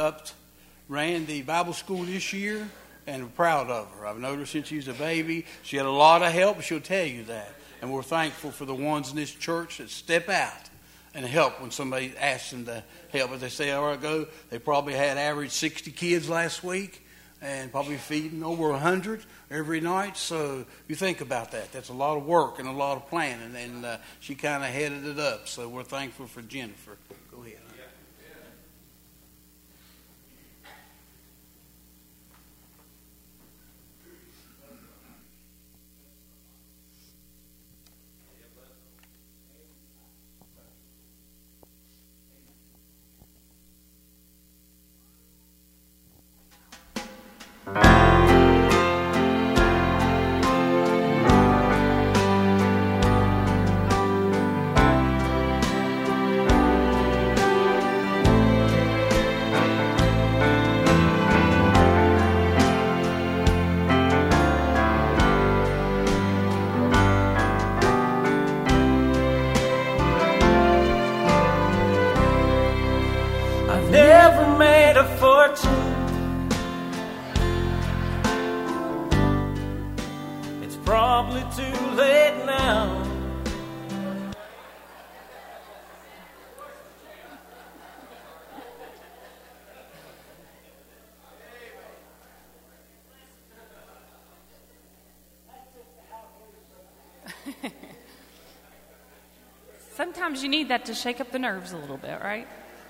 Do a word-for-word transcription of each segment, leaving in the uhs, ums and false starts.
helped ran the Bible school this year, and we're proud of her. I've known her since she was a baby. She had a lot of help. She'll tell you that. And we're thankful for the ones in this church that step out and help when somebody asks them to help. If they say, all right, go, they probably had average sixty kids last week and probably feeding over one hundred every night. So you think about that. That's a lot of work and a lot of planning. And uh, she kind of headed it up. So we're thankful for Jennifer. Go ahead. Sometimes you need that to shake up the nerves a little bit, right?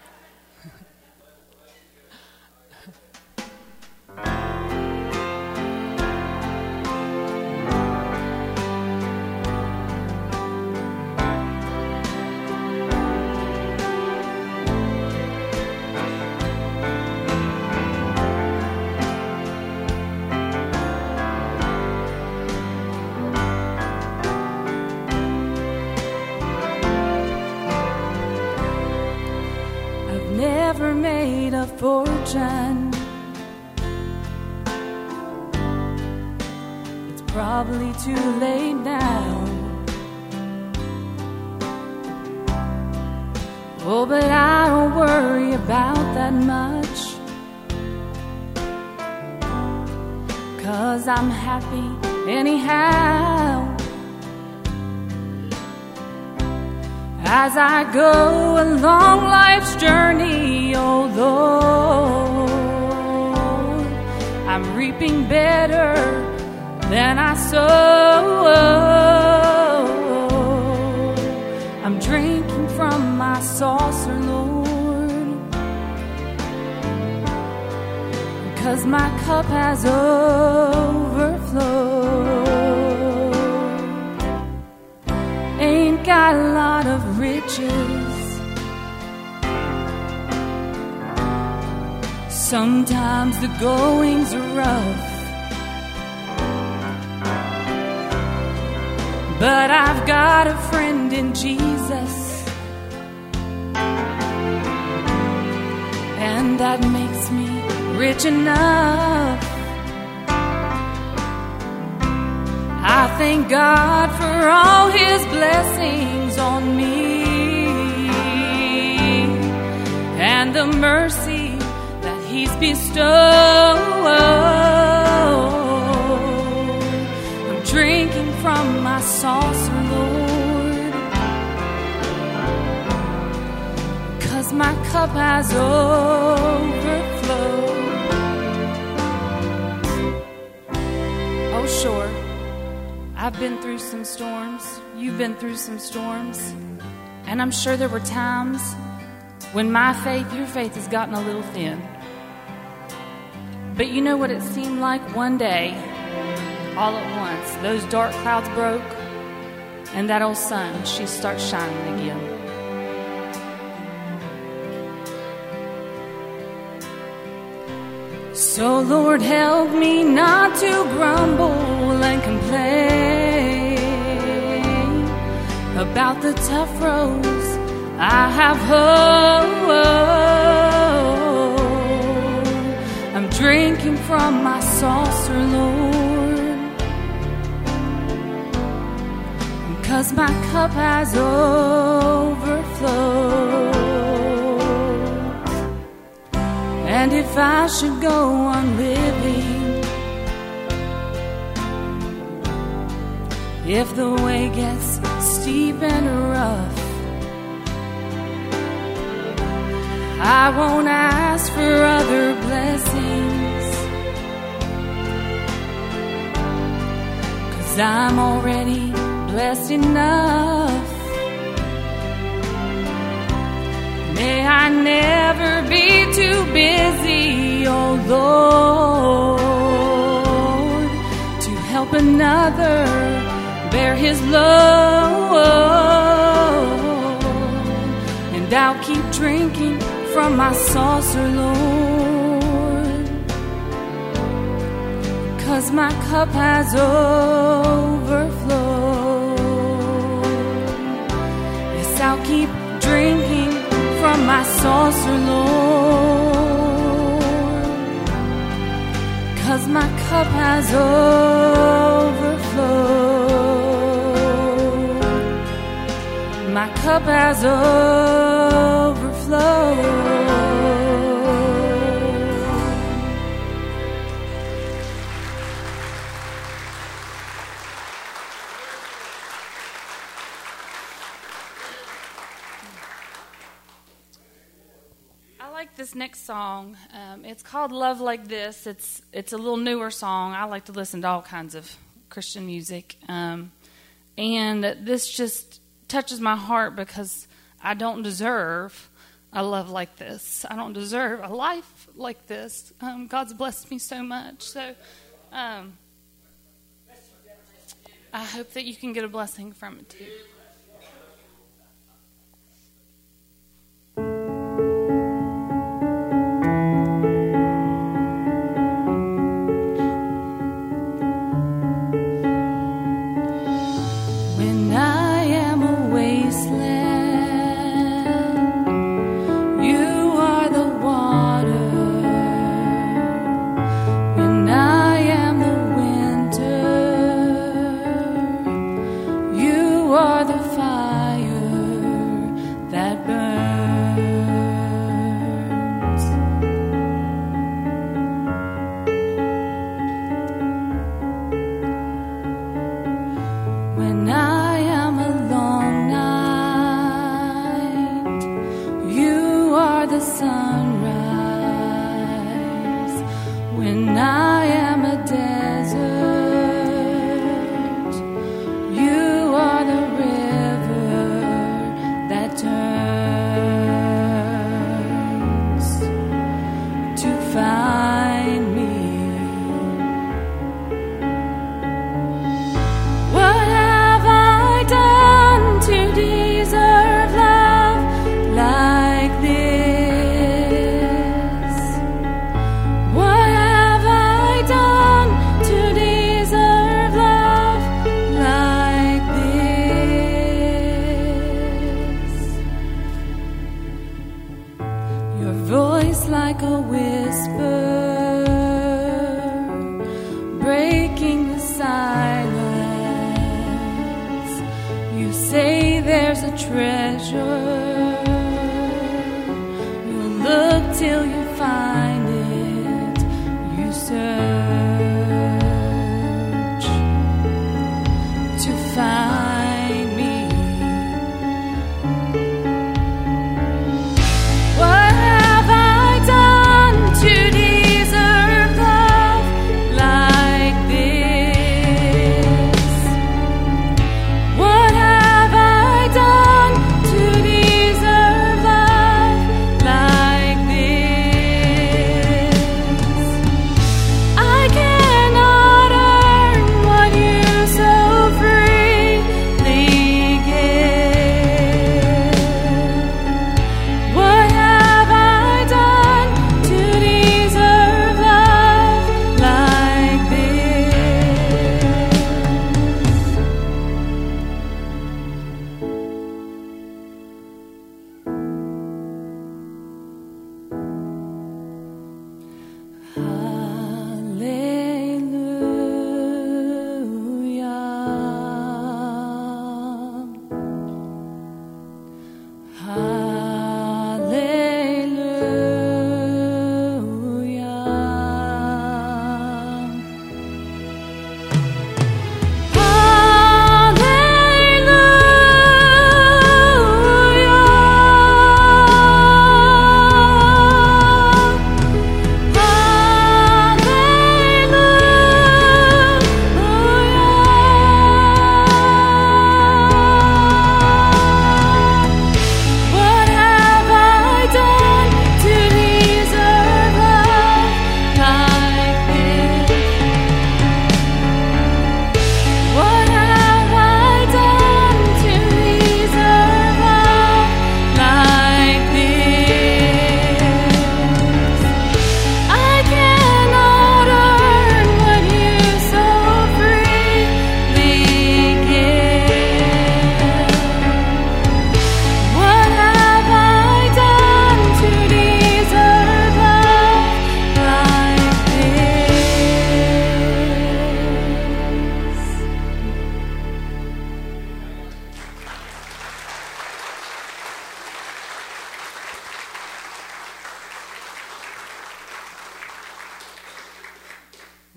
Fortune. It's probably too late now. Oh, but I don't worry about that much, 'cause I'm happy anyhow. As I go along life's journey, oh Lord, I'm reaping better than I sowed. I'm drinking from my saucer, Lord, 'cause my cup has overflowed. Ain't got a lot of riches, sometimes the goings are rough, but I've got a friend in Jesus, and that makes me rich enough. I thank God for all His blessings on me and the mercy that He's bestowed. I'm drinking from my saucer, Lord, 'cause my cup has overflowed. Oh, sure, I've been through some storms, you've been through some storms, and I'm sure there were times when my faith, your faith has gotten a little thin. But you know what it seemed like? One day, all at once, those dark clouds broke, and that old sun, she starts shining again. So Lord, help me not to grumble and complain about the tough roads I have hoed. I'm drinking from my saucer, Lord, 'cause my cup has overflowed. And if I should go on living, if the way gets steep and rough, I won't ask for other blessings, 'cause I'm already blessed enough. May I never be too busy, oh Lord, to help another bear his load. And I'll keep drinking from my saucer, Lord, 'cause my cup has overflowed. Yes, I'll keep drinking from my saucer, Lord, 'cause my cup has overflowed. My cup has overflowed. This next song, um, it's called Love Like This. It's it's a little newer song. I like to listen to all kinds of Christian music. Um, and this just touches my heart because I don't deserve a love like this. I don't deserve a life like this. Um, God's blessed me so much. So um, I hope that you can get a blessing from it too. Like this.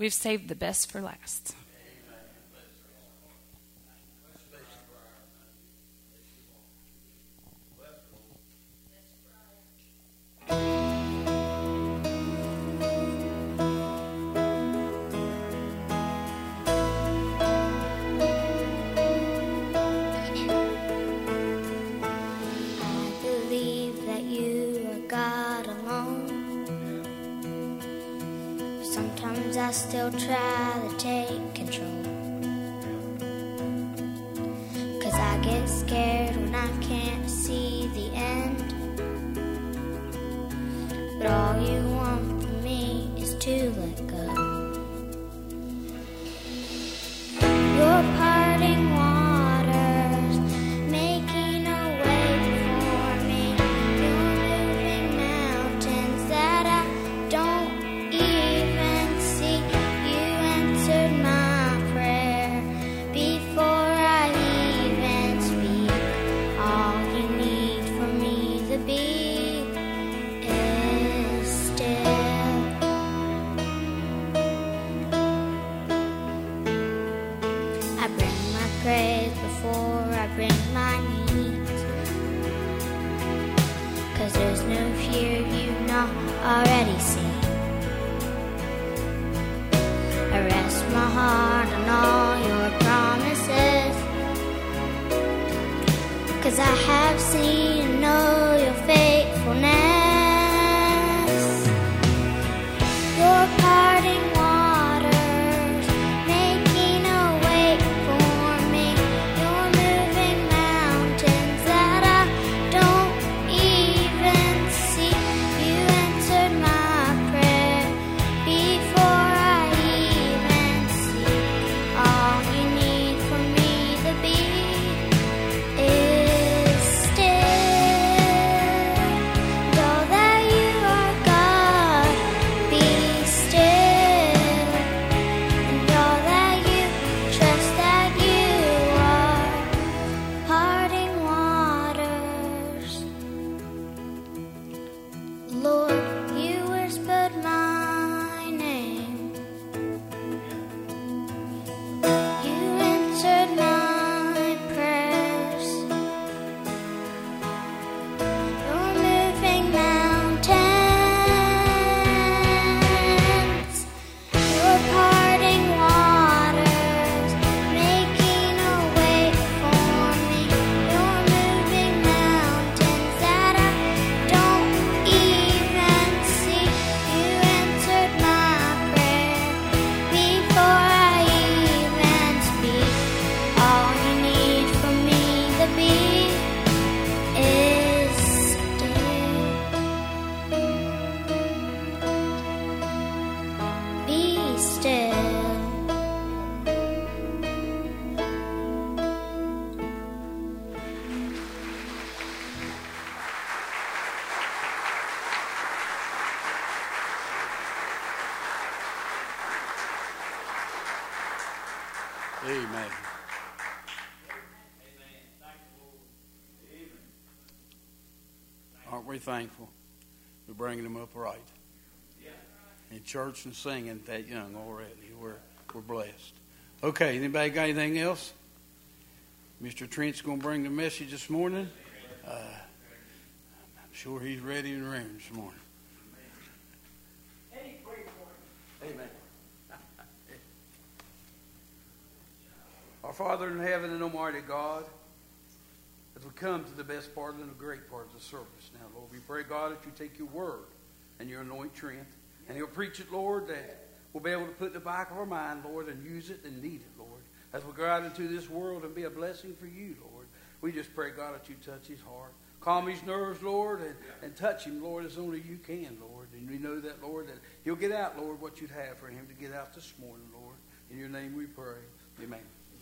we've saved the best for last. I still try to take control, 'cause I get scared when I can't see the end. But all you want from me is to let go. Your parting waters making a way for me. You're moving mountains that I don't even see. You answered my prayer before I even speak. All you need for me to be is still. I bring my praise before I bring my needs, 'cause there's no fear you've not already seen. I rest my heart on all your promises, 'cause I have seen and know your faithfulness. Your parting waters making a way for me. You're moving mountains that I don't even see. You answered my prayer before I even see. All you need for me to be is still. Know that you are God, be still. And know that you trust that you are parting waters. Lord, you whispered my name. You answered my prayers. You're moving mountains. You're parting waters, making a way for me. You're moving mountains that I don't even see. You answered my prayer before I even speak. All you need for me to be is still. Be still. Amen. Aren't we thankful for bringing them up right? In church and singing that young already. We're, we're blessed. Okay, anybody got anything else? Mister Trent's going to bring the message this morning. Uh, I'm sure he's ready and raring this morning. Amen. Our Father in heaven and Almighty God, as we come to the best part and the great part of the service now, Lord, we pray, God, that you take your word and your anoint Trent, and he'll preach it, Lord, that we'll be able to put in the back of our mind, Lord, and use it and need it, Lord, as we go out into this world and be a blessing for you, Lord. We just pray, God, that you touch his heart. Calm his nerves, Lord, and, and touch him, Lord, as only you can, Lord. And we know that, Lord, that he'll get out, Lord, what you'd have for him to get out this morning, Lord. In your name we pray. Amen.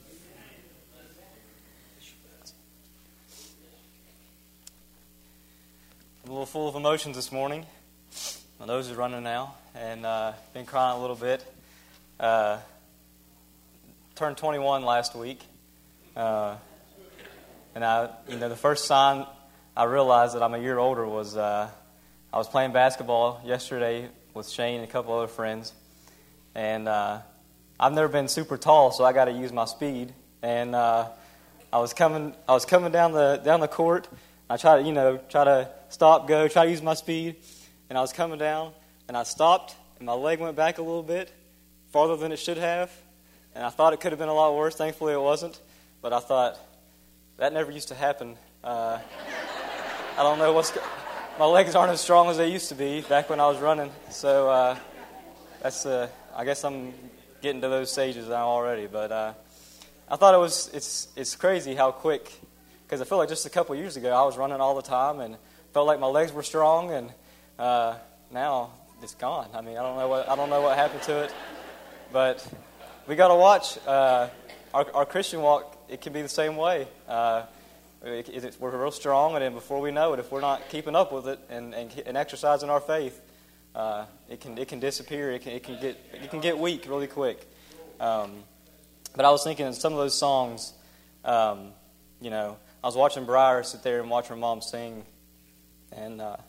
I'm a little full of emotions this morning. My nose is running now, and uh, been crying a little bit. Uh, turned twenty-one last week, uh, and I, you know, the first sign I realized that I'm a year older was uh, I was playing basketball yesterday with Shane and a couple other friends, and uh, I've never been super tall, so I got to use my speed. And uh, I was coming, I was coming down the down the court. I tried to, you know, try to stop, go, try to use my speed, and I was coming down, and I stopped, and my leg went back a little bit, farther than it should have, and I thought it could have been a lot worse. Thankfully, it wasn't. But I thought that never used to happen. Uh, I don't know what's. My legs aren't as strong as they used to be back when I was running. So uh, that's. Uh, I guess I'm getting to those stages now already. But uh, I thought it was. It's. It's crazy how quick. Because I feel like just a couple years ago I was running all the time and felt like my legs were strong, and uh, now it's gone. I mean, I don't know what. I don't know what happened to it. But we got to watch uh, our, our Christian walk. It can be the same way. Uh, it, it, we're real strong, and then before we know it, if we're not keeping up with it and, and, and exercising our faith, uh, it can it can disappear. It can it can get it can get weak really quick. Um, but I was thinking in some of those songs, um, you know, I was watching Briar sit there and watch her mom sing, and. Uh,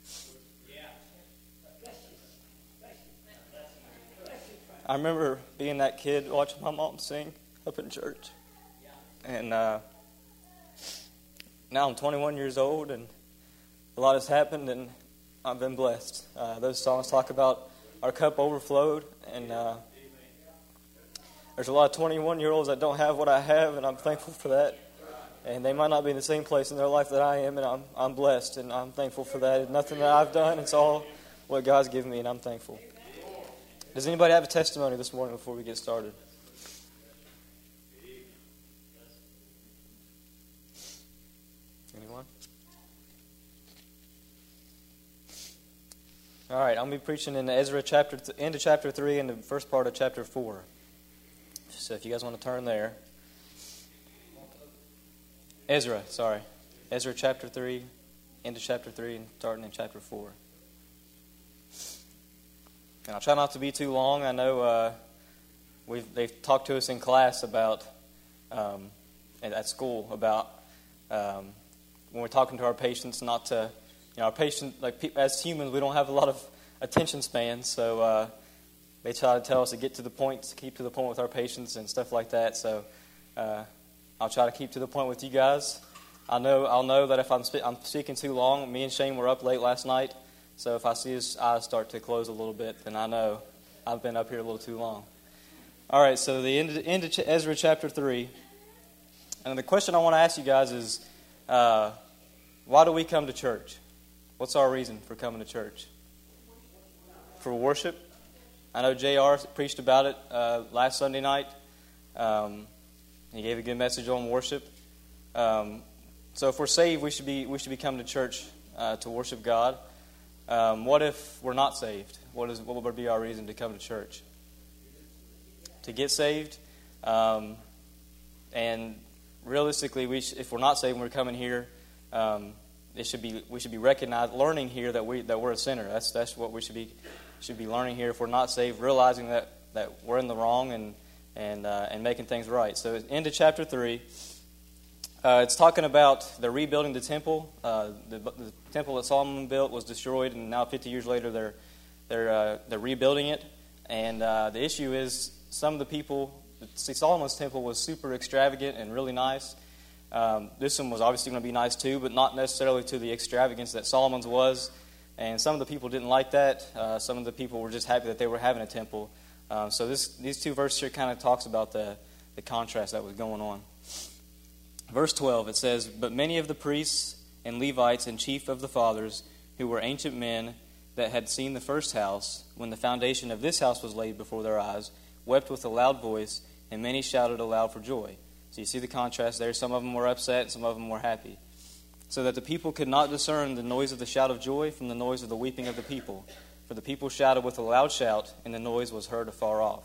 I remember being that kid watching my mom sing up in church. And uh, now I'm twenty-one years old, and a lot has happened, and I've been blessed. Uh, those songs talk about our cup overflowed, and uh, there's a lot of twenty-one-year-olds that don't have what I have, and I'm thankful for that. And they might not be in the same place in their life that I am, and I'm, I'm blessed, and I'm thankful for that. It's nothing that I've done. It's all what God's given me, and I'm thankful. Does anybody have a testimony this morning before we get started? Anyone? All right, I'll be preaching in Ezra chapter th- into chapter three and the first part of chapter four. So if you guys want to turn there. Ezra, sorry. Ezra chapter three, into chapter three, and starting in chapter four. And I'll try not to be too long. I know uh, we've they've talked to us in class about, um, at school, about um, when we're talking to our patients, not to, you know, our patient, like as humans, we don't have a lot of attention spans, so uh, they try to tell us to get to the point, to keep to the point with our patients and stuff like that. So uh, I'll try to keep to the point with you guys. I know I'll know that if I'm spe- I'm speaking too long. Me and Shane were up late last night. So if I see his eyes start to close a little bit, then I know I've been up here a little too long. All right, so the end of, end of Ezra chapter three. And the question I want to ask you guys is, uh, why do we come to church? What's our reason for coming to church? For worship. I know J R preached about it uh, last Sunday night. Um, he gave a good message on worship. Um, so if we're saved, we should be we should be coming to church uh, to worship God. Um, what if we're not saved? What is what would be our reason to come to church? To get saved, um, and realistically, we sh- if we're not saved, and we're coming here. Um, it should be we should be recognized, learning here that we that we're a sinner. That's that's what we should be should be learning here. If we're not saved, realizing that, that we're in the wrong and and uh, and making things right. So into chapter three. Uh, it's talking about the rebuilding the temple. Uh, the, the temple that Solomon built was destroyed, and now fifty years later, they're they're uh, they're rebuilding it. And uh, the issue is some of the people. See, Solomon's temple was super extravagant and really nice. Um, this one was obviously going to be nice too, but not necessarily to the extravagance that Solomon's was. And some of the people didn't like that. Uh, some of the people were just happy that they were having a temple. Um, so this these two verses here kind of talks about the the contrast that was going on. Verse twelve, it says, "But many of the priests and Levites and chief of the fathers, who were ancient men that had seen the first house, when the foundation of this house was laid before their eyes, wept with a loud voice, and many shouted aloud for joy." So you see the contrast there. Some of them were upset, and some of them were happy. "So that the people could not discern the noise of the shout of joy from the noise of the weeping of the people. For the people shouted with a loud shout, and the noise was heard afar off."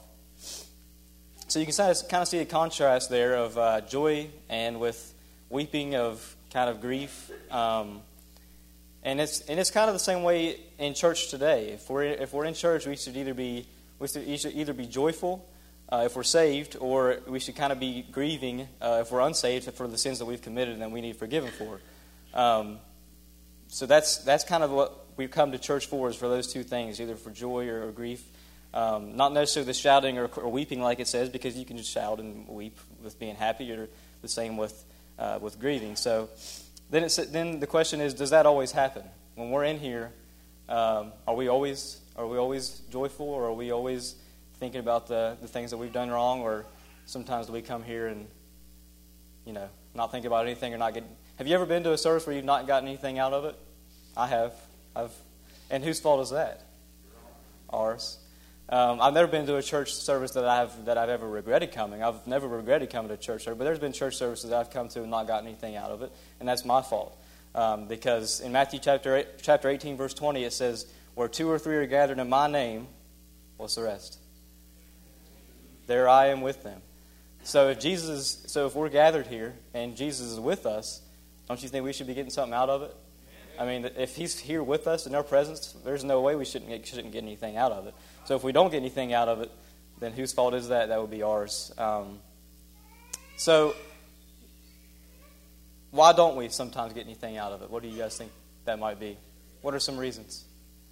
So you can kind of see a contrast there of uh, joy and with weeping of kind of grief, um, and it's and it's kind of the same way in church today. If we're if we're in church, we should either be we should either be joyful uh, if we're saved, or we should kind of be grieving uh, if we're unsaved for the sins that we've committed and that we need forgiven for. Um, so that's that's kind of what we come to church for, is for those two things, either for joy or, or grief. Um, not necessarily the shouting or, or weeping like it says, because you can just shout and weep with being happy, or the same with uh, with grieving. So then, it's, then the question is, does that always happen? When we're in here, um, are we always are we always joyful, or are we always thinking about the, the things that we've done wrong, or sometimes do we come here and, you know, not think about anything or not get... Have you ever been to a service where you've not gotten anything out of it? I have. I've, and whose fault is that? Ours. Um, I've never been to a church service that I've that I've ever regretted coming. I've never regretted coming to a church service, but there's been church services that I've come to and not gotten anything out of it, and that's my fault. Um, because in Matthew chapter eight, chapter eighteen, verse twenty, it says, "Where two or three are gathered in my name," what's the rest? "There I am with them." So if Jesus, is, so if we're gathered here and Jesus is with us, don't you think we should be getting something out of it? I mean, if He's here with us in our presence, there's no way we shouldn't get, shouldn't get anything out of it. So if we don't get anything out of it, then whose fault is that? That would be ours. Um, so why don't we sometimes get anything out of it? What do you guys think that might be? What are some reasons?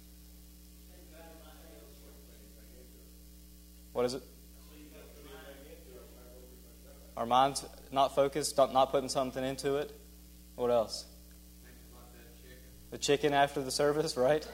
What is it? Our mind's not focused, not putting something into it. What else? The chicken after the service, right?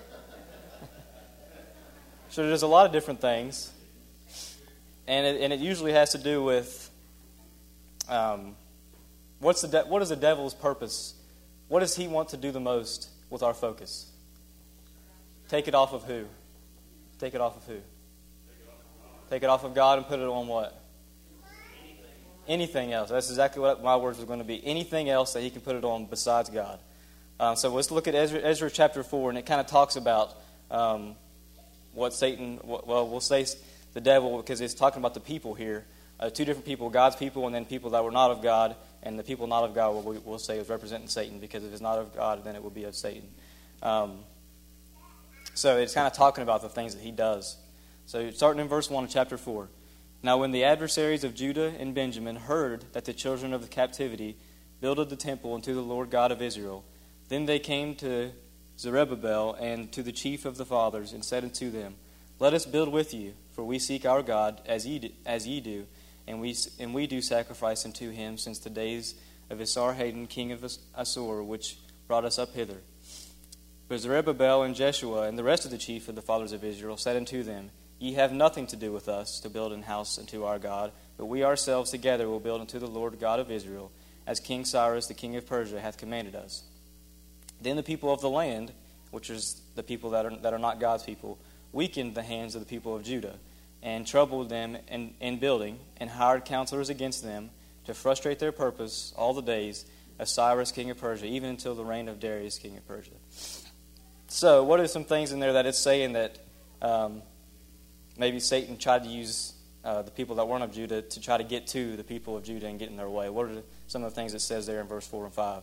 So there's a lot of different things, and it, and it usually has to do with um, what's the de- what is the devil's purpose? What does he want to do the most with our focus? Take it off of who? Take it off of who? Take it off of God and put it on what? Anything else. That's exactly what my words were going to be. Anything else that he can put it on besides God. Um, so let's look at Ezra, Ezra chapter four, and it kind of talks about um, what Satan, well, we'll say the devil, because it's talking about the people here. Uh, two different people, God's people, and then people that were not of God. And the people not of God, we'll, we'll say, is representing Satan, because if it's not of God, then it will be of Satan. Um, so it's kind of talking about the things that he does. So starting in verse one of chapter four. "Now when the adversaries of Judah and Benjamin heard that the children of the captivity builded the temple unto the Lord God of Israel, then they came to Zerubbabel and to the chief of the fathers, and said unto them, Let us build with you, for we seek our God as ye do, as ye do, and we and we do sacrifice unto him since the days of Esarhaddon king of Assur, which brought us up hither. But Zerubbabel and Jeshua and the rest of the chief of the fathers of Israel said unto them, Ye have nothing to do with us to build an house unto our God, but we ourselves together will build unto the Lord God of Israel, as King Cyrus the king of Persia hath commanded us. Then the people of the land, which is the people that are that are not God's people, weakened the hands of the people of Judah, and troubled them in, in building, and hired counselors against them, to frustrate their purpose all the days of Cyrus king of Persia, even until the reign of Darius king of Persia." So, what are some things in there that it's saying that um, maybe Satan tried to use uh, the people that weren't of Judah to try to get to the people of Judah and get in their way? What are some of the things it says there in verse four and five?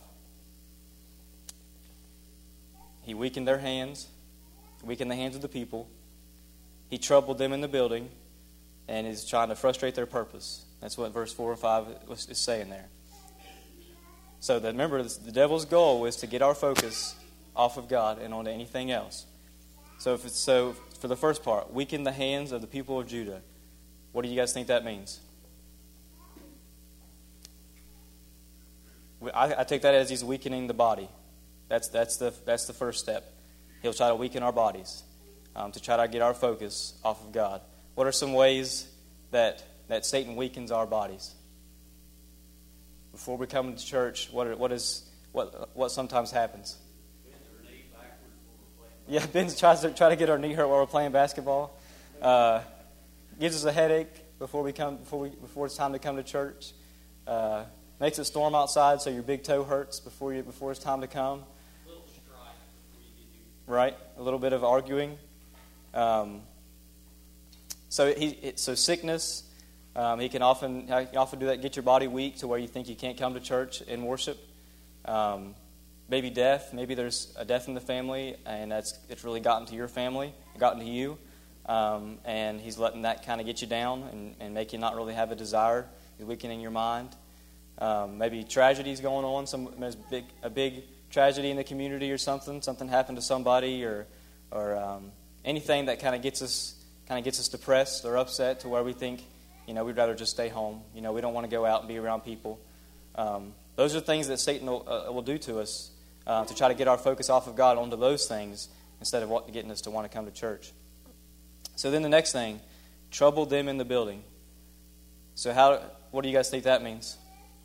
He weakened their hands, weakened the hands of the people. He troubled them in the building, and is trying to frustrate their purpose. That's what verse four and five is saying there. So that, remember, the devil's goal is to get our focus off of God and onto anything else. So, if it's, so for the first part, weaken the hands of the people of Judah. What do you guys think that means? I, I take that as he's weakening the body. That's that's the that's the first step. He'll try to weaken our bodies um, to try to get our focus off of God. What are some ways that that Satan weakens our bodies? Before we come to church, what are, what is what what sometimes happens? Yeah, Ben tries to try to get our knee hurt while we're playing basketball. Uh, gives us a headache before we come before we before it's time to come to church. Uh, makes it storm outside, so your big toe hurts before you before it's time to come. A little strife before you get here. Right, a little bit of arguing. Um, so he so sickness. Um, he can often he can often do that. Get your body weak to where you think you can't come to church and worship. Um, Maybe death. Maybe there's a death in the family, and that's it's really gotten to your family, gotten to you, um, and he's letting that kind of get you down and, and make you not really have a desire. He's weakening your mind. Um, maybe tragedy's going on. Some there's big a big tragedy in the community or something. Something happened to somebody, or or um, anything that kind of gets us kind of gets us depressed or upset to where we think, you know, we'd rather just stay home. You know, we don't want to go out and be around people. Um, those are things that Satan will, uh, will do to us uh, to try to get our focus off of God onto those things instead of what, getting us to want to come to church. So then the next thing, trouble them in the building. So how? What do you guys think that means?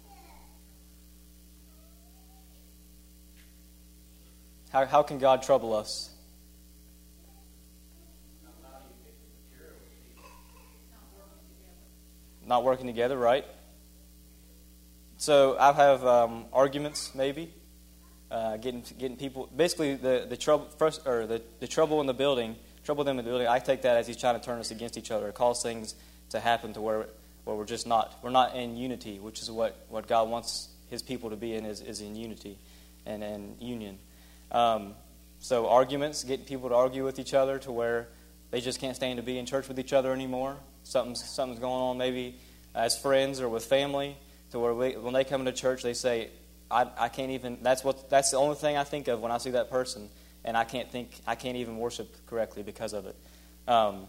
How, how can God trouble us? Not working together, right? So I have um, arguments, maybe, uh, getting getting people. Basically, the the trouble first, or the, the trouble in the building, trouble them in the building. I take that as he's trying to turn us against each other, cause things to happen to where where we're just not we're not in unity, which is what, what God wants His people to be in is, is in unity and and union. Um, so arguments, getting people to argue with each other to where they just can't stand to be in church with each other anymore. Something's something's going on maybe as friends or with family, to where we, when they come into church, they say, I, I can't even, that's what that's the only thing I think of when I see that person, and I can't think, I can't even worship correctly because of it. Um,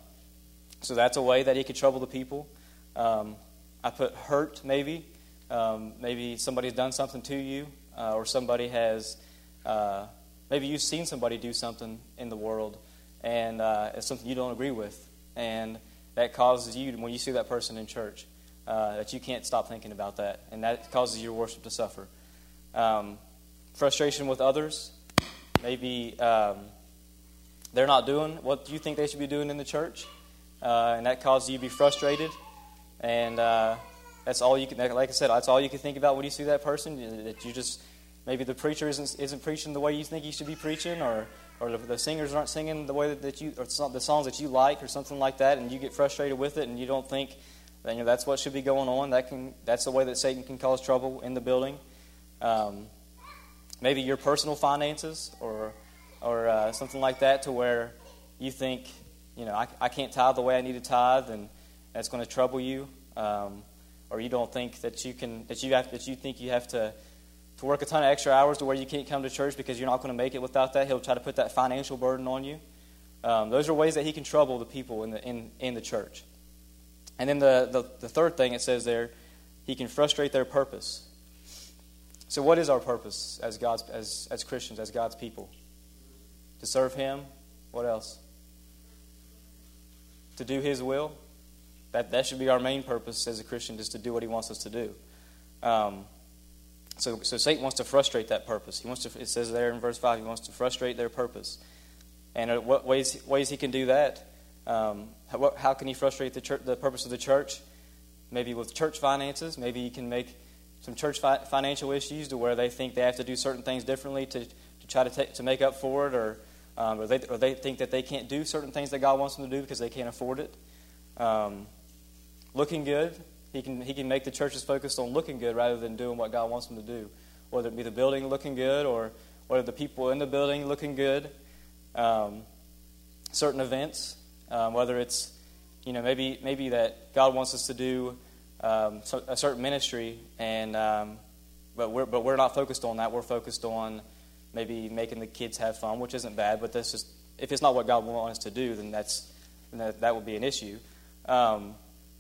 so that's a way that he could trouble the people. Um, I put hurt, maybe. Um, maybe somebody's done something to you, uh, or somebody has, uh, maybe you've seen somebody do something in the world, and uh, it's something you don't agree with, and that causes you, when you see that person in church, uh, that you can't stop thinking about that, and that causes your worship to suffer. Um, frustration with others. Maybe um, they're not doing what you think they should be doing in the church, uh, and that causes you to be frustrated. And uh, that's all you can, like I said, that's all you can think about when you see that person. That you just, maybe the preacher isn't isn't preaching the way you think he should be preaching, or or the, the singers aren't singing the way that, that you, or the songs that you like, or something like that, and you get frustrated with it, and you don't think that, you know, that's what should be going on. That can that's the way that Satan can cause trouble in the building. Um, maybe your personal finances, or or uh, something like that, to where you think, you know, I, I can't tithe the way I need to tithe, and that's going to trouble you. Um, or you don't think that you can that you have that you think you have to to work a ton of extra hours to where you can't come to church because you're not going to make it without that. He'll try to put that financial burden on you. Um, those are ways that he can trouble the people in the in, in the church. And then the, the the third thing it says there, he can frustrate their purpose. So what is our purpose as God's as as Christians, as God's people? To serve Him. What else? To do His will. That that should be our main purpose as a Christian, is to do what He wants us to do. Um, so so Satan wants to frustrate that purpose. He wants to. It says there in verse five, he wants to frustrate their purpose. And what ways ways he can do that? Um, how, how can he frustrate the church, the purpose of the church? Maybe with church finances. Maybe he can make some church fi- financial issues to where they think they have to do certain things differently to, to try to take, to make up for it, or um, or they or they think that they can't do certain things that God wants them to do because they can't afford it. Um, Looking good, he can he can make the churches focused on looking good rather than doing what God wants them to do. Whether it be the building looking good, or whether the people in the building looking good. Um, certain events, um, whether it's, you know, maybe maybe that God wants us to do um, so, a certain ministry, and um, but we're but we're not focused on that. We're focused on maybe making the kids have fun, which isn't bad. But that's just, if it's not what God wants us to do, then that's then that, that would be an issue. Um,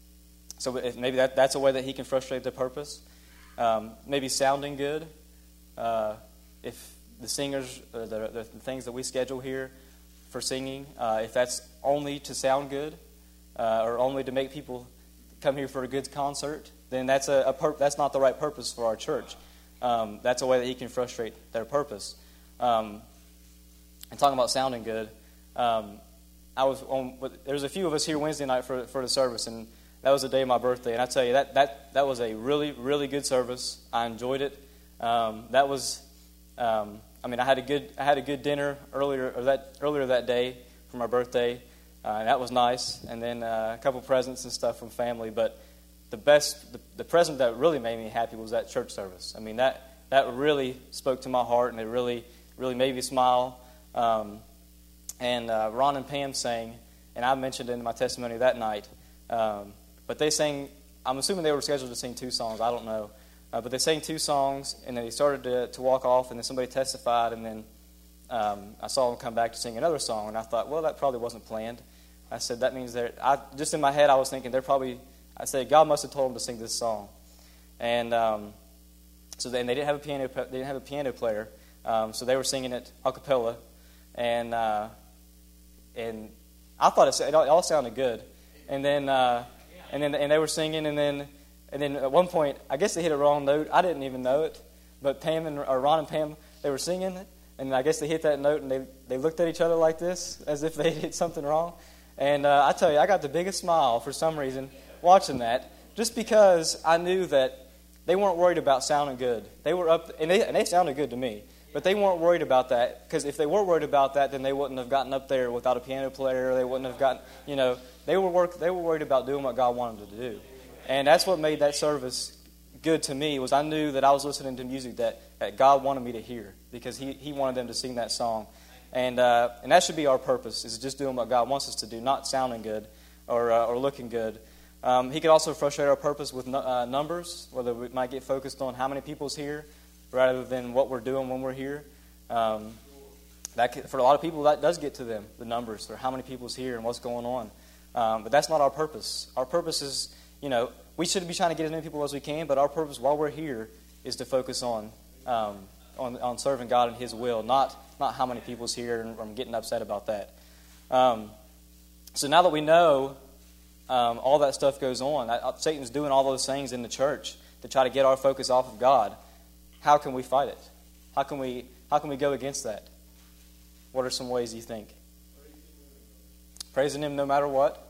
So if maybe that, that's a way that he can frustrate the purpose. Um, maybe sounding good. Uh, if the singers, uh, the, the things that we schedule here for singing, uh, if that's only to sound good, uh, or only to make people come here for a good concert, then that's a, a pur- that's not the right purpose for our church. Um, that's a way that he can frustrate their purpose. Um, and talking about sounding good, um, I was on. There was a few of us here Wednesday night for for the service, and that was the day of my birthday, and I tell you, that that, that was a really, really good service. I enjoyed it. Um, that was, um, I mean, I had a good I had a good dinner earlier or that earlier that day for my birthday, uh, and that was nice. And then uh, a couple presents and stuff from family. But the best, the, the present that really made me happy was that church service. I mean, that that really spoke to my heart, and it really, really made me smile. Um, and uh, Ron and Pam sang, and I mentioned it in my testimony that night. Um, But they sang, I'm assuming they were scheduled to sing two songs, I don't know. Uh, but they sang two songs, and then they started to, to walk off, and then somebody testified, and then um, I saw them come back to sing another song, and I thought, well, that probably wasn't planned. I said, that means they're, I, just in my head I was thinking they're probably, I said, God must have told them to sing this song. And um, so then they didn't have a piano, they didn't have a piano player, um, so they were singing it a cappella. And uh, and I thought it, it all sounded good. And then uh, and then and they were singing, and then and then at one point, I guess they hit a wrong note. I didn't even know it, but Pam and or Ron and Pam, they were singing, and I guess they hit that note, and they they looked at each other like this, as if they hit something wrong. And uh, I tell you, I got the biggest smile for some reason watching that, just because I knew that they weren't worried about sounding good. They were up, and they and they sounded good to me. But they weren't worried about that, because if they were worried about that, then they wouldn't have gotten up there without a piano player. They wouldn't have gotten, you know, they were work. They were worried about doing what God wanted them to do, and that's what made that service good to me. Was I knew that I was listening to music that, that God wanted me to hear, because He He wanted them to sing that song, and uh, and that should be our purpose, is just doing what God wants us to do, not sounding good or uh, or looking good. Um, he could also frustrate our purpose with uh, numbers, whether we might get focused on how many people's here, rather than what we're doing when we're here. Um, that could, for a lot of people, that does get to them, the numbers, or how many people's here and what's going on. Um, but that's not our purpose. Our purpose is, you know, we should be trying to get as many people as we can, but our purpose while we're here is to focus on um, on, on serving God and His will, not not how many people's here, and I'm getting upset about that. Um, so now that we know um, all that stuff goes on, that, Satan's doing all those things in the church to try to get our focus off of God. How can we fight it? How can we how can we go against that? What are some ways you think? Praising Him no matter what.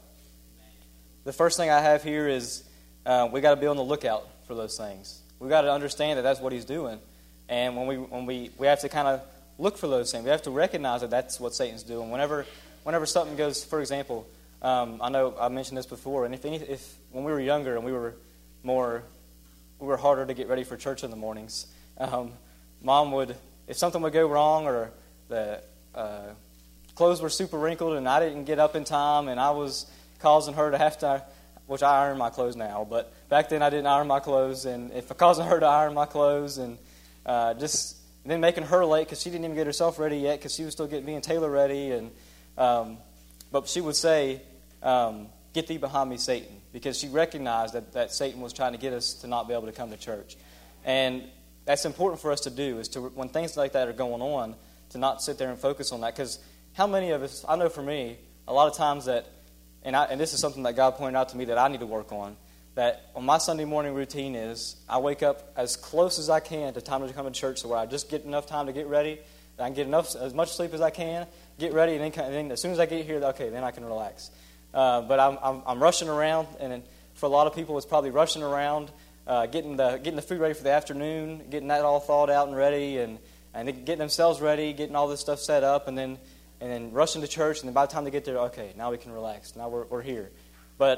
The first thing I have here is uh, we got to be on the lookout for those things. We got to understand that that's what He's doing, and when we when we we have to kind of look for those things. We have to recognize that that's what Satan's doing. Whenever whenever something goes, for example, um, I know I mentioned this before, and if any, if when we were younger and we were more we were harder to get ready for church in the mornings. Um, Mom would, if something would go wrong, or the uh, clothes were super wrinkled and I didn't get up in time, and I was causing her to have to, which I iron my clothes now, but back then I didn't iron my clothes, and if I causing her to iron my clothes, and uh, just then making her late because she didn't even get herself ready yet, because she was still getting me and Taylor ready, and um, but she would say, um, "Get thee behind me, Satan," because she recognized that, that Satan was trying to get us to not be able to come to church, and that's important for us to do, is to, when things like that are going on, to not sit there and focus on that. Because how many of us, I know for me, a lot of times that, and, I, and this is something that God pointed out to me that I need to work on, that on my Sunday morning routine is I wake up as close as I can to time to come to church, so where I just get enough time to get ready, I can get enough, as much sleep as I can, get ready, and then, and then as soon as I get here, okay, then I can relax. Uh, but I'm, I'm, I'm rushing around, and for a lot of people, it's probably rushing around, Uh, getting the getting the food ready for the afternoon, getting that all thawed out and ready, and, and getting themselves ready, getting all this stuff set up, and then and then rushing to church, and then by the time they get there, okay, now we can relax. Now we're we're here. But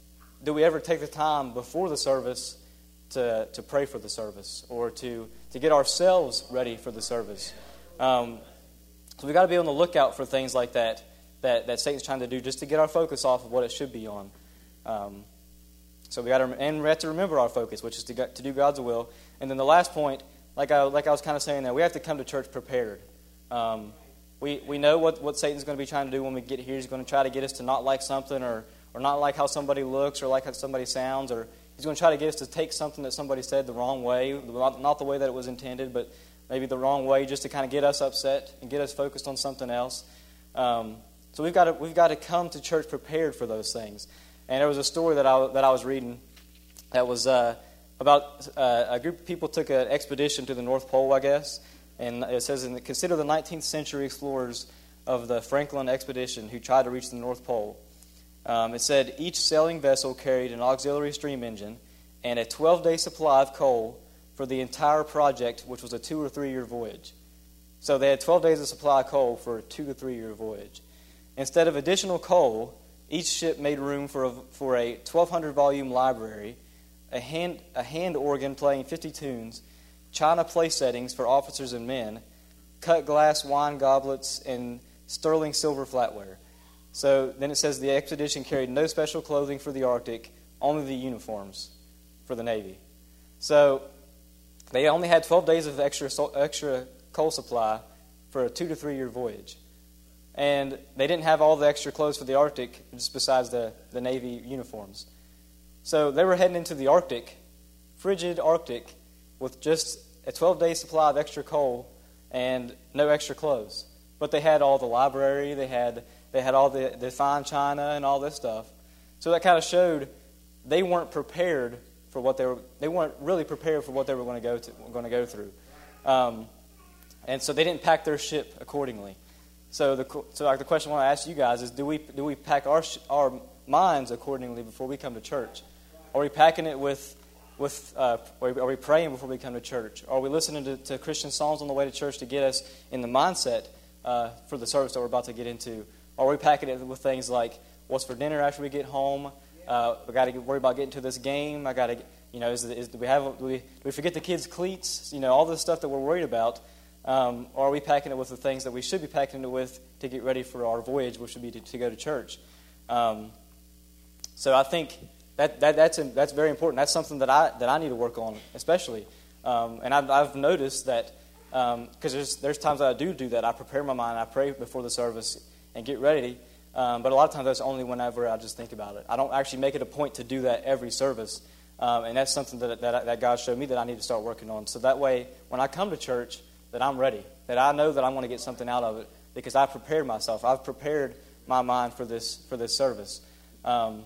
do we ever take the time before the service to to pray for the service, or to, to get ourselves ready for the service? Um, so we got to be on the lookout for things like that, that that Satan's trying to do, just to get our focus off of what it should be on. Um, So we got to, and we have to remember our focus, which is to, to do God's will. And then the last point, like I like I was kind of saying there, we have to come to church prepared. Um, we we know what, what Satan's going to be trying to do when we get here. He's going to try to get us to not like something, or or not like how somebody looks, or like how somebody sounds, or he's going to try to get us to take something that somebody said the wrong way, not, not the way that it was intended, but maybe the wrong way, just to kind of get us upset and get us focused on something else. Um, so we've got to we've got to come to church prepared for those things. And there was a story that I, that I was reading that was uh, about uh, a group of people took an expedition to the North Pole, I guess. And it says, in the, consider the nineteenth century explorers of the Franklin expedition who tried to reach the North Pole. Um, it said, each sailing vessel carried an auxiliary steam engine and a twelve-day supply of coal for the entire project, which was a two- or three-year voyage. So they had twelve days of supply of coal for a two- to three-year voyage. Instead of additional coal, each ship made room for a, for a twelve hundred volume library, a hand, a hand organ playing fifty tunes, china place settings for officers and men, cut glass wine goblets, and sterling silver flatware. So then it says the expedition carried no special clothing for the Arctic, only the uniforms for the Navy. So they only had twelve days of extra extra coal supply for a two to three year voyage. and they didn't have all the extra clothes for the Arctic, just besides the, the Navy uniforms. So they were heading into the Arctic, frigid Arctic, with just a twelve-day supply of extra coal and no extra clothes. But they had all the library, they had they had all the, the fine china and all this stuff. So that kind of showed they weren't prepared for what they were. They weren't really prepared for what they were going to go to going to go through, um, and so they didn't pack their ship accordingly. So the so like the question I want to ask you guys is: Do we do we pack our our minds accordingly before we come to church? Are we packing it with with? Uh, are we praying before we come to church? Are we listening to, to Christian songs on the way to church to get us in the mindset uh, for the service that we're about to get into? Are we packing it with things like what's for dinner after we get home? Uh, we got to worry about getting to this game. I got to, you know, is, is, do we have? Do we, do we forget the kids' cleats? You know, all this stuff that we're worried about. Um, or are we packing it with the things that we should be packing it with to get ready for our voyage, which would be to, to go to church? Um, so I think that, that that's that's very important. That's something that I that I need to work on, especially. Um, and I've, I've noticed that because um, there's there's times that I do do that. I prepare my mind. I pray before the service and get ready. Um, but a lot of times that's only whenever I just think about it. I don't actually make it a point to do that every service. Um, and that's something that, that that God showed me that I need to start working on. So that way, when I come to church, that I'm ready, that I know that I'm going to get something out of it because I've prepared myself. I've prepared my mind for this for this service. Um,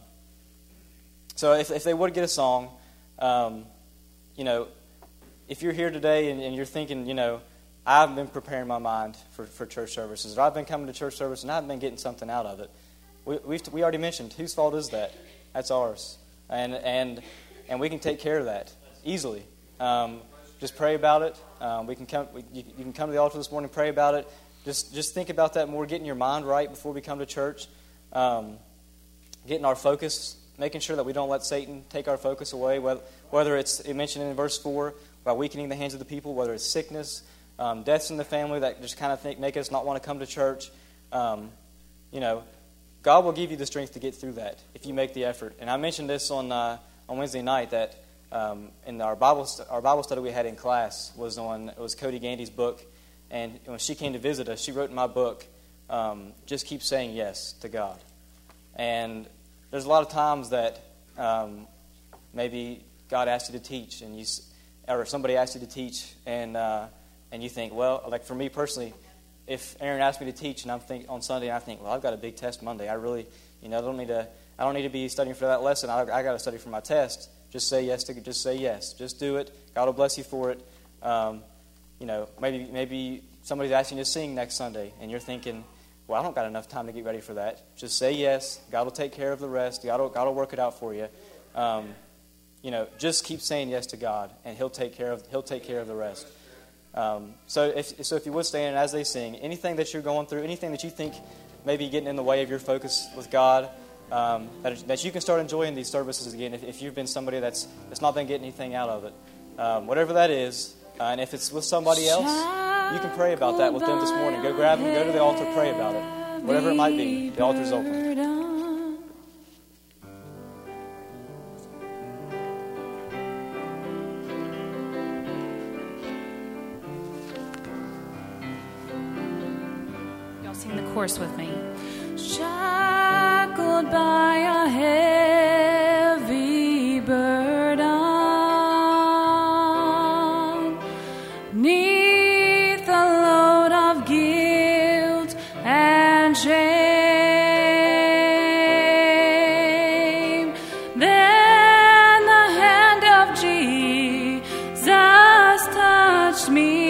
so if, if they would get a song, um, you know, if you're here today and, and you're thinking, you know, I've been preparing my mind for, for church services, or I've been coming to church service and I've been getting something out of it. We we've, we already mentioned, whose fault is that? That's ours. And and and we can take care of that easily. Um, just pray about it. Um, we can come. We, you, you can come to the altar this morning and pray about it. Just just think about that more, getting your mind right before we come to church. Um, getting our focus, making sure that we don't let Satan take our focus away, whether, whether it's it mentioned in verse four, by weakening the hands of the people, whether it's sickness, Um, deaths in the family that just kind of think, make us not want to come to church. Um, you know, God will give you the strength to get through that if you make the effort. And I mentioned this on uh, on Wednesday night that um, in our Bible st- our Bible study we had in class was on it was Cody Gandy's book, and when she came to visit us, she wrote in my book, um, "Just keep saying yes to God." And there's a lot of times that um, maybe God asked you to teach, and you or somebody asked you to teach, and uh, And you think, well, like for me personally, if Aaron asked me to teach and I'm think on Sunday, and I think, well, I've got a big test Monday. I really, you know, I don't need to. I don't need to be studying for that lesson. I, I got to study for my test. Just say yes to. Just say yes. Just do it. God will bless you for it. Um, you know, maybe maybe somebody's asking you to sing next Sunday, and you're thinking, well, I don't got enough time to get ready for that. Just say yes. God will take care of the rest. God will, God will work it out for you. Um, you know, just keep saying yes to God, and He'll take care of. He'll take care of the rest. Um, so, if, so if you would stand as they sing, anything that you're going through, anything that you think may be getting in the way of your focus with God, um, that, that you can start enjoying these services again if, if you've been somebody that's that's not been getting anything out of it. Um, whatever that is, uh, and if it's with somebody else, you can pray about that with them this morning. Go grab them, go to the altar, pray about it. Whatever it might be, the altar's open. Chorus with me. Shackled by a heavy burden, neath the load of guilt and shame, then the hand of Jesus touched me.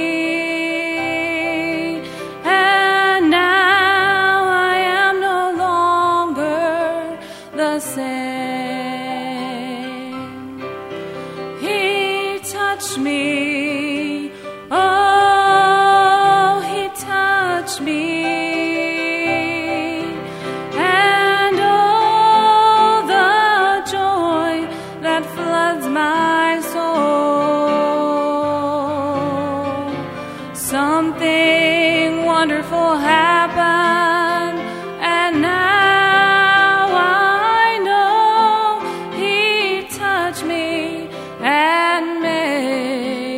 And made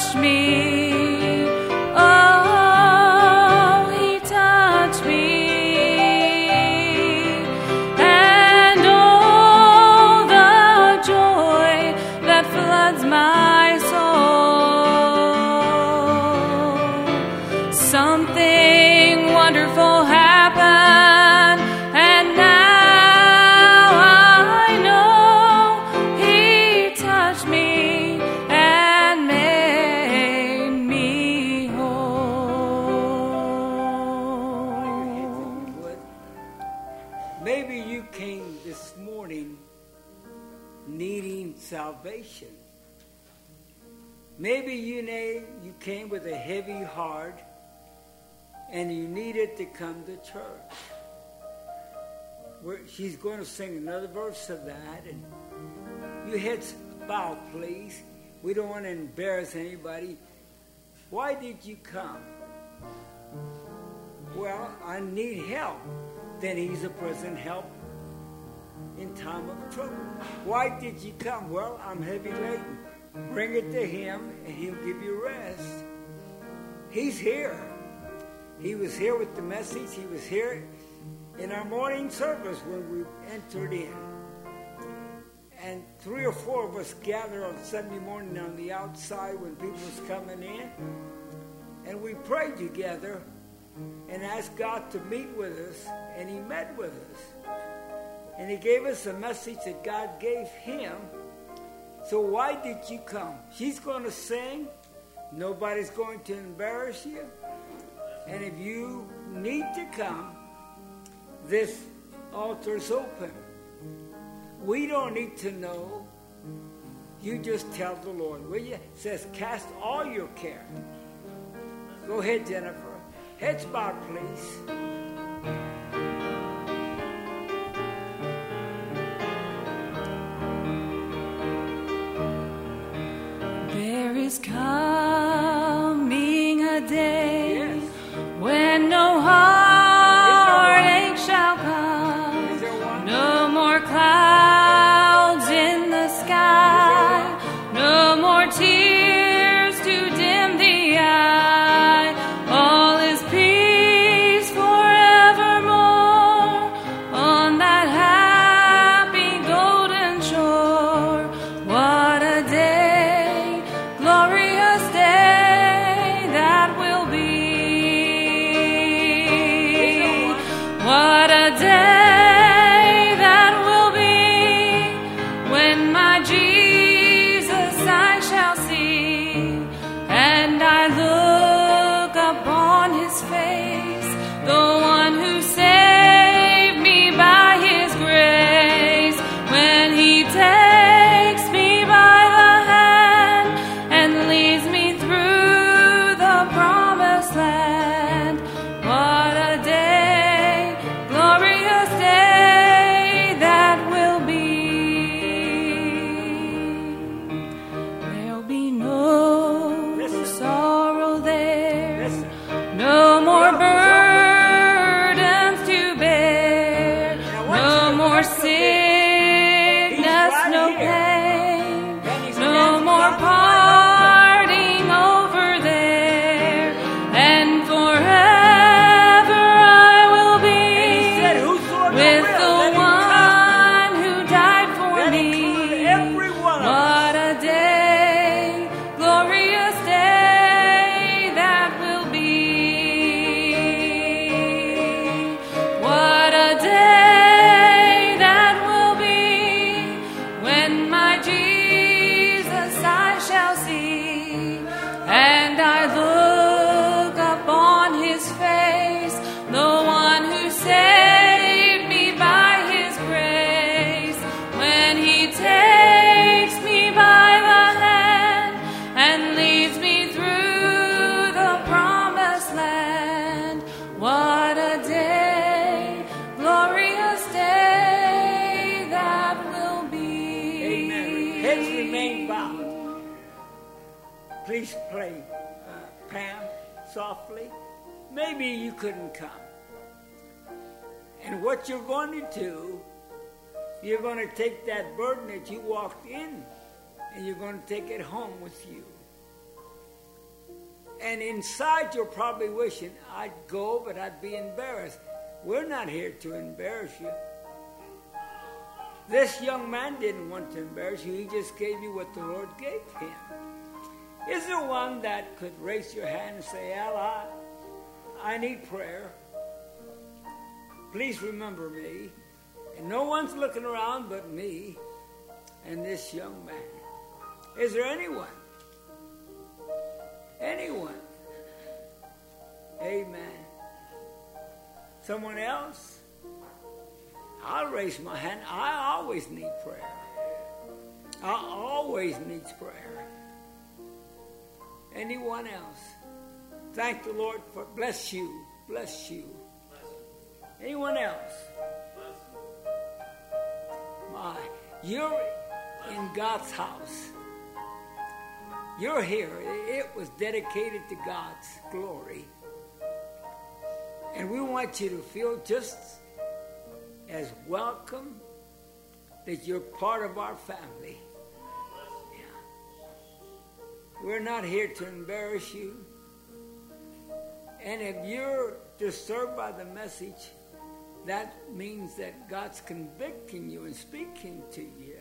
touched me. Oh, he touched me. And oh, the joy that floods my soul. Something wonderful happened, and now I know he touched me and made me whole. Maybe you came this morning needing salvation. Maybe you know you came with a heavy heart and you needed to come to church. We're, she's going to sing another verse of that. And you heads bow, please. We don't want to embarrass anybody. Why did you come? Well, I need help. Then he's a present help in time of trouble. Why did you come? Well, I'm heavy laden. Bring it to him and he'll give you rest. He's here. He was here with the message. He was here in our morning service when we entered in. And three or four of us gathered on Sunday morning on the outside when people was coming in. And we prayed together and asked God to meet with us. And he met with us. And he gave us a message that God gave him. So why did you come? She's going to sing. Nobody's going to embarrass you. And if you need to come, this altar is open. We don't need to know. You just tell the Lord, will you? It says, cast all your care. Go ahead, Jennifer. Heads bowed, please. There is coming a day, yes, when no heartache shall come, no more clouds in the sky, no more tears to dim the eye. All is peace forevermore on that happy golden shore. What a day, glorious day that will be. What a day that will be when my Jesus I shall see, and I look upon his face, the one who saved me by his grace, when he takes me by the hand and leads me through the promised land. What a day, glorious day that will be. There'll be no Listen. sorrow there, Listen. no more Listen. burdens to bear, Now, what's no the more rest of this? sickness, right no here. pain, Then he's no standing more right parting over there, and forever I will And he said, be whosoever with will, the let him come. one who died for That me. included every one of us. What a day, glorious day that will be. What a day that will be when my Jesus I shall see, and I look upon his face, the one who saved me by his grace, when he takes me by the hand and leads me through the promised land. What a day, glorious day that will be. Amen. Heads remain bowed. Please play, uh, Pam, softly. Maybe you couldn't come. And what you're going to do, you're going to take that burden that you walked in, and you're going to take it home with you. And inside you're probably wishing, I'd go, but I'd be embarrassed. We're not here to embarrass you. This young man didn't want to embarrass you. He just gave you what the Lord gave him. Is there one that could raise your hand and say, Al, I, I need prayer. Please remember me. And no one's looking around but me and this young man. Is there anyone? Anyone? Amen. Someone else? I'll raise my hand. I always need prayer. I always need prayer. Anyone else? Thank the Lord for bless you. Bless you. Anyone else? My, you're in God's house. You're here. It was dedicated to God's glory. And we want you to feel just as welcome that you're part of our family. Yeah. We're not here to embarrass you. And if you're disturbed by the message, that means that God's convicting you and speaking to you.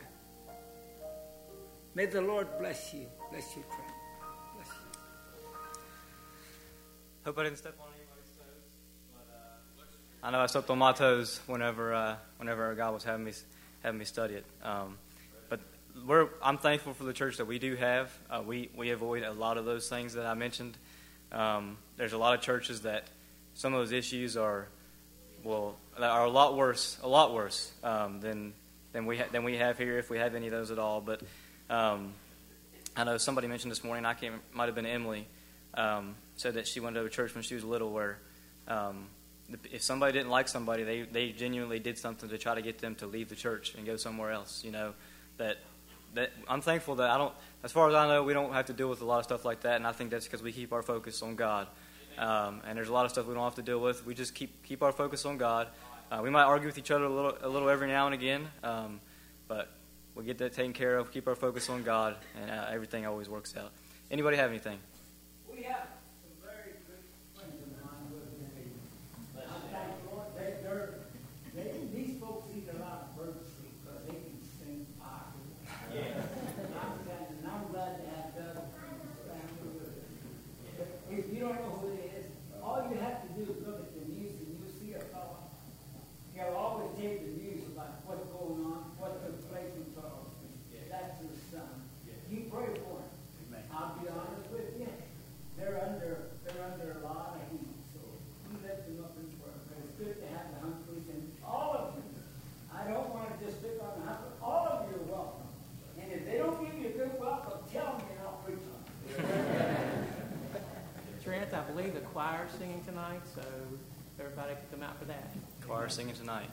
May the Lord bless you. Bless you, friend. Bless you. Hope I didn't step on anybody's toes. But, uh, I know I stepped on my toes whenever uh, whenever God was having me having me study it. Um, but we're I'm thankful for the church that we do have. Uh, we we avoid a lot of those things that I mentioned. Um, there's a lot of churches that some of those issues are well are a lot worse, a lot worse um, than than we ha- than we have here, if we have any of those at all. But um, I know somebody mentioned this morning. I can't. Might have been Emily. Um, said that she went to a church when she was little where um, if somebody didn't like somebody, they they genuinely did something to try to get them to leave the church and go somewhere else. You know that that I'm thankful that I don't. As far as I know, we don't have to deal with a lot of stuff like that, and I think that's because we keep our focus on God. Um, and there's a lot of stuff we don't have to deal with. We just keep keep our focus on God. Uh, we might argue with each other a little a little every now and again, um, but we'll get that taken care of. Keep our focus on God, and uh, everything always works out. Anybody have anything? We have some very good friends of mine who have been able. I thank the Lord. They, they're, they, these folks eat a lot of bird seed because they can sing pocket. Yeah. I'm, and I'm glad to have Doug and his family with us. If you don't know who it is, all you have to do is look at the news and you'll see a fellow. He'll always take the news about what's going on, what took place in Charleston. That's his son. You pray for him. I'll be honest with you. They're under they're under a lot of heat, so you let them up in prayer. But it's good to have the Humphreys and all of you. I don't want to just pick on the Humphreys. All of you are welcome. And if they don't give you a good welcome, tell me and I'll preach on it. Trent, I believe the choir's singing tonight, so everybody can come out for that. Choir singing tonight.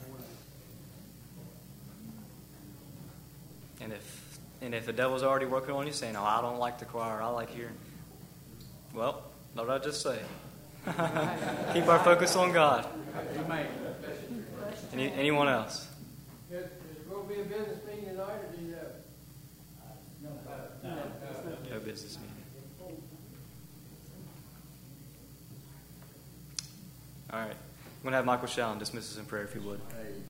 And if and if the devil's already working on you, saying, "Oh, I don't like the choir, I like hearing," well, what did I just say? Keep our focus on God. Any, anyone else? Is there going to be a business meeting tonight, or do you know? No business meeting. All right. I'm going to have Michael Shallon dismiss us in prayer, if you would.